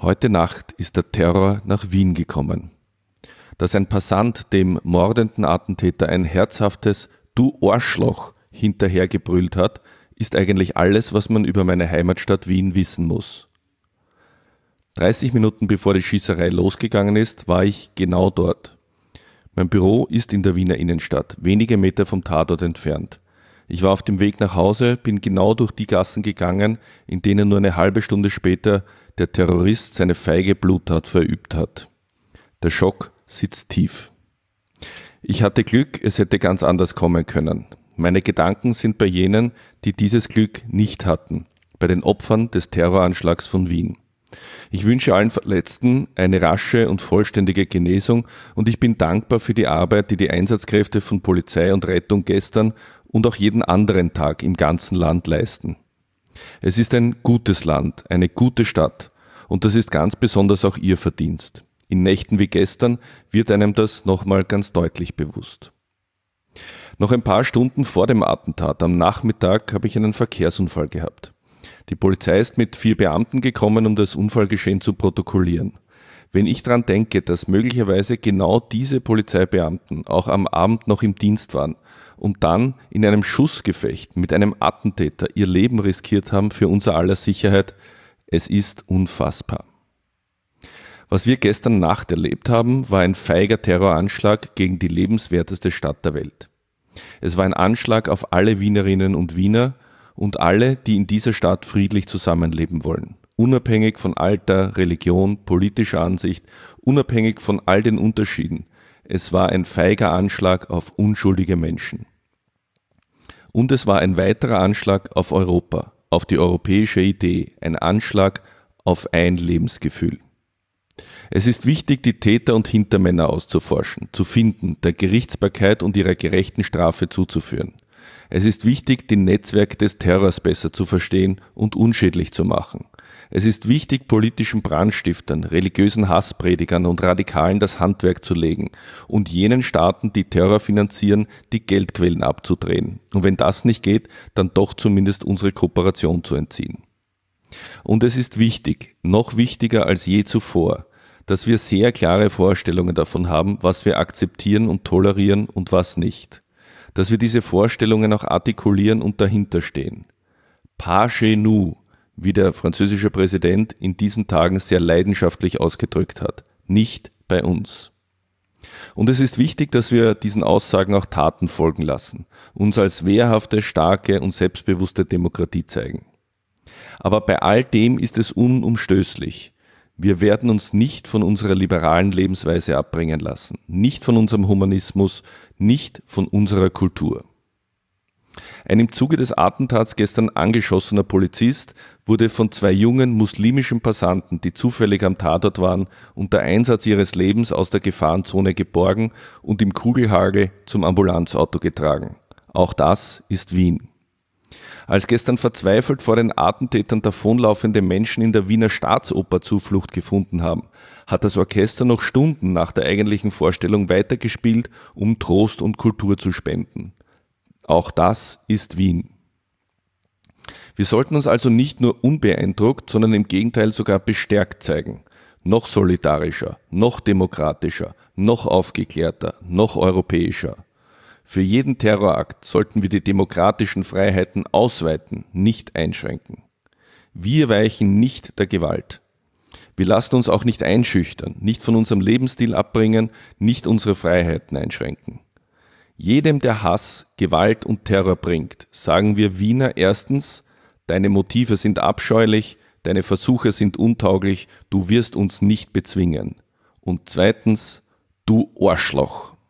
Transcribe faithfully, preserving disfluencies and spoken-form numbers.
Heute Nacht ist der Terror nach Wien gekommen. Dass ein Passant dem mordenden Attentäter ein herzhaftes „Du Arschloch" hinterhergebrüllt hat, ist eigentlich alles, was man über meine Heimatstadt Wien wissen muss. dreißig Minuten bevor die Schießerei losgegangen ist, war ich genau dort. Mein Büro ist in der Wiener Innenstadt, wenige Meter vom Tatort entfernt. Ich war auf dem Weg nach Hause, bin genau durch die Gassen gegangen, in denen nur eine halbe Stunde später der Terrorist seine feige Bluttat verübt hat. Der Schock sitzt tief. Ich hatte Glück, es hätte ganz anders kommen können. Meine Gedanken sind bei jenen, die dieses Glück nicht hatten, bei den Opfern des Terroranschlags von Wien. Ich wünsche allen Verletzten eine rasche und vollständige Genesung und ich bin dankbar für die Arbeit, die die Einsatzkräfte von Polizei und Rettung gestern und auch jeden anderen Tag im ganzen Land leisten. Es ist ein gutes Land, eine gute Stadt und das ist ganz besonders auch Ihr Verdienst. In Nächten wie gestern wird einem das nochmal ganz deutlich bewusst. Noch ein paar Stunden vor dem Attentat, am Nachmittag, habe ich einen Verkehrsunfall gehabt. Die Polizei ist mit vier Beamten gekommen, um das Unfallgeschehen zu protokollieren. Wenn ich daran denke, dass möglicherweise genau diese Polizeibeamten auch am Abend noch im Dienst waren und dann in einem Schussgefecht mit einem Attentäter ihr Leben riskiert haben für unser aller Sicherheit, es ist unfassbar. Was wir gestern Nacht erlebt haben, war ein feiger Terroranschlag gegen die lebenswerteste Stadt der Welt. Es war ein Anschlag auf alle Wienerinnen und Wiener und alle, die in dieser Stadt friedlich zusammenleben wollen. Unabhängig von Alter, Religion, politischer Ansicht, unabhängig von all den Unterschieden. Es war ein feiger Anschlag auf unschuldige Menschen. Und es war ein weiterer Anschlag auf Europa, auf die europäische Idee, ein Anschlag auf ein Lebensgefühl. Es ist wichtig, die Täter und Hintermänner auszuforschen, zu finden, der Gerichtsbarkeit und ihrer gerechten Strafe zuzuführen. Es ist wichtig, die Netzwerke des Terrors besser zu verstehen und unschädlich zu machen. Es ist wichtig, politischen Brandstiftern, religiösen Hasspredigern und Radikalen das Handwerk zu legen und jenen Staaten, die Terror finanzieren, die Geldquellen abzudrehen. Und wenn das nicht geht, dann doch zumindest unsere Kooperation zu entziehen. Und es ist wichtig, noch wichtiger als je zuvor, dass wir sehr klare Vorstellungen davon haben, was wir akzeptieren und tolerieren und was nicht. Dass wir diese Vorstellungen auch artikulieren und dahinter stehen. Pas chez nous, wie der französische Präsident in diesen Tagen sehr leidenschaftlich ausgedrückt hat. Nicht bei uns. Und es ist wichtig, dass wir diesen Aussagen auch Taten folgen lassen, uns als wehrhafte, starke und selbstbewusste Demokratie zeigen. Aber bei all dem ist es unumstößlich. Wir werden uns nicht von unserer liberalen Lebensweise abbringen lassen, nicht von unserem Humanismus, nicht von unserer Kultur. Ein im Zuge des Attentats gestern angeschossener Polizist wurde von zwei jungen muslimischen Passanten, die zufällig am Tatort waren, unter Einsatz ihres Lebens aus der Gefahrenzone geborgen und im Kugelhagel zum Ambulanzauto getragen. Auch das ist Wien. Als gestern verzweifelt vor den Attentätern davonlaufende Menschen in der Wiener Staatsoper Zuflucht gefunden haben, hat das Orchester noch Stunden nach der eigentlichen Vorstellung weitergespielt, um Trost und Kultur zu spenden. Auch das ist Wien. Wir sollten uns also nicht nur unbeeindruckt, sondern im Gegenteil sogar bestärkt zeigen. Noch solidarischer, noch demokratischer, noch aufgeklärter, noch europäischer. Für jeden Terrorakt sollten wir die demokratischen Freiheiten ausweiten, nicht einschränken. Wir weichen nicht der Gewalt. Wir lassen uns auch nicht einschüchtern, nicht von unserem Lebensstil abbringen, nicht unsere Freiheiten einschränken. Jedem, der Hass, Gewalt und Terror bringt, sagen wir Wiener erstens, deine Motive sind abscheulich, deine Versuche sind untauglich, du wirst uns nicht bezwingen. Und zweitens, du Arschloch.